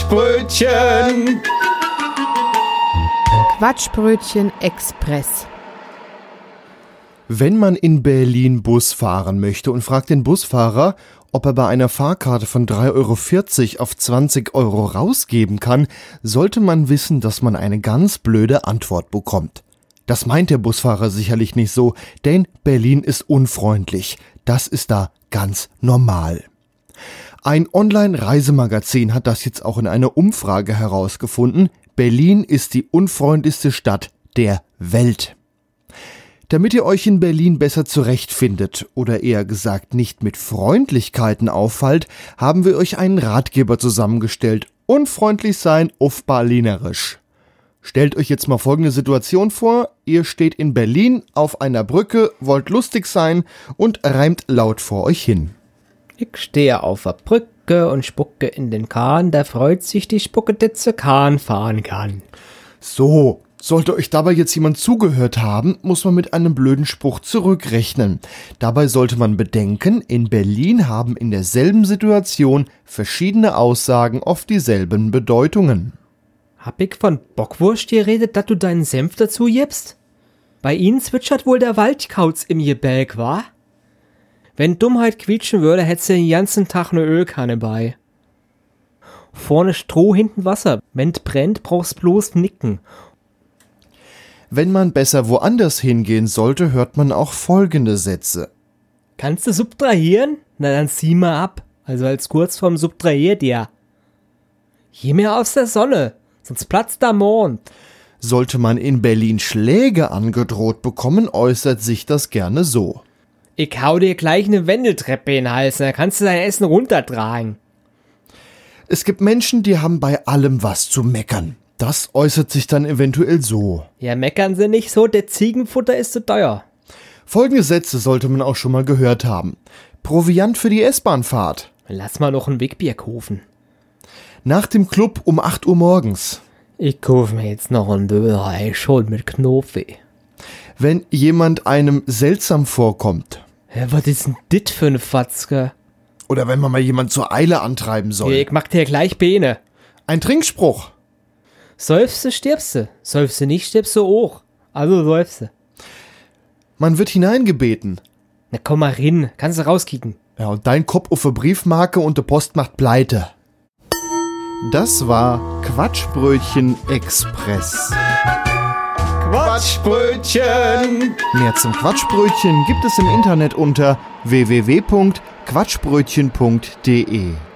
Quatschbrötchen! Quatschbrötchen Express. Wenn man in Berlin Bus fahren möchte und fragt den Busfahrer, ob er bei einer Fahrkarte von 3,40 € auf 20 € rausgeben kann, sollte man wissen, dass man eine ganz blöde Antwort bekommt. Das meint der Busfahrer sicherlich nicht so, denn Berlin ist unfreundlich. Das ist da ganz normal. Ein Online-Reisemagazin hat das jetzt auch in einer Umfrage herausgefunden. Berlin ist die unfreundlichste Stadt der Welt. Damit ihr euch in Berlin besser zurechtfindet oder eher gesagt nicht mit Freundlichkeiten auffallt, haben wir euch einen Ratgeber zusammengestellt. Unfreundlich sein auf Berlinerisch. Stellt euch jetzt mal folgende Situation vor. Ihr steht in Berlin auf einer Brücke, wollt lustig sein und reimt laut vor euch hin. Ich stehe auf der Brücke und spucke in den Kahn, da freut sich die Spucke, dass sie Kahn fahren kann. So, sollte euch dabei jetzt jemand zugehört haben, muss man mit einem blöden Spruch zurückrechnen. Dabei sollte man bedenken, in Berlin haben in derselben Situation verschiedene Aussagen oft dieselben Bedeutungen. Hab ich von Bockwurst geredet, dass du deinen Senf dazu gibst? Bei ihnen zwitschert wohl der Waldkauz im Gebälk, wa? Wenn Dummheit quietschen würde, hättest du den ganzen Tag eine Ölkanne bei. Vorne Stroh, hinten Wasser. Wenn's brennt, brauchst bloß nicken. Wenn man besser woanders hingehen sollte, hört man auch folgende Sätze. Kannst du subtrahieren? Na dann zieh mal ab. Also als kurz vorm Subtrahiert ja. Geh mir aus der Sonne, sonst platzt der Mond. Sollte man in Berlin Schläge angedroht bekommen, äußert sich das gerne so. Ich hau dir gleich eine Wendeltreppe in den Hals, dann kannst du dein Essen runtertragen. Es gibt Menschen, die haben bei allem was zu meckern. Das äußert sich dann eventuell so. Ja, meckern sie nicht so, der Ziegenfutter ist zu teuer. Folgende Sätze sollte man auch schon mal gehört haben. Proviant für die S-Bahn-Fahrt. Lass mal noch ein Wegbier kaufen. Nach dem Club um 8 Uhr morgens. Ich kauf mir jetzt noch einen Döner, schon mit Knofi. Wenn jemand einem seltsam vorkommt. Ja, was ist denn dit für eine Fatzke? Oder wenn man mal jemand zur Eile antreiben soll. Ja, ich mach dir gleich Beine. Ein Trinkspruch. Säufst stirbst du. Säufst nicht, stirbst du auch. Also säufst. Man wird hineingebeten. Na komm mal rein, kannst du rauskicken. Ja, und dein Kopf auf eine Briefmarke und die Post macht pleite. Das war Quatschbrötchen Express. Quatschbrötchen! Mehr zum Quatschbrötchen gibt es im Internet unter www.quatschbrötchen.de.